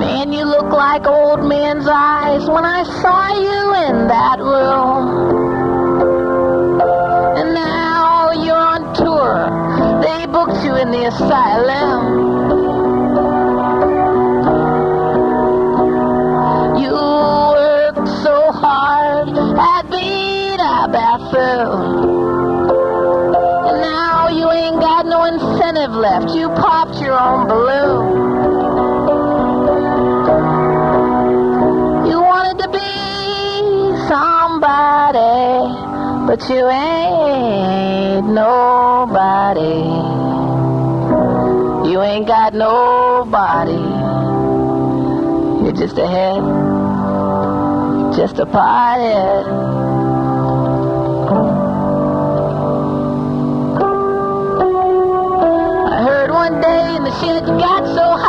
Man, you look like old man's eyes when I saw you in that room. And now you're on tour. They booked you in the asylum. You worked so hard at being a buffoon. And now you ain't got no incentive left. You popped your own balloon. Somebody, but you ain't nobody. You ain't got nobody. You're just a head, just a pothead. I heard one day in the shed you got so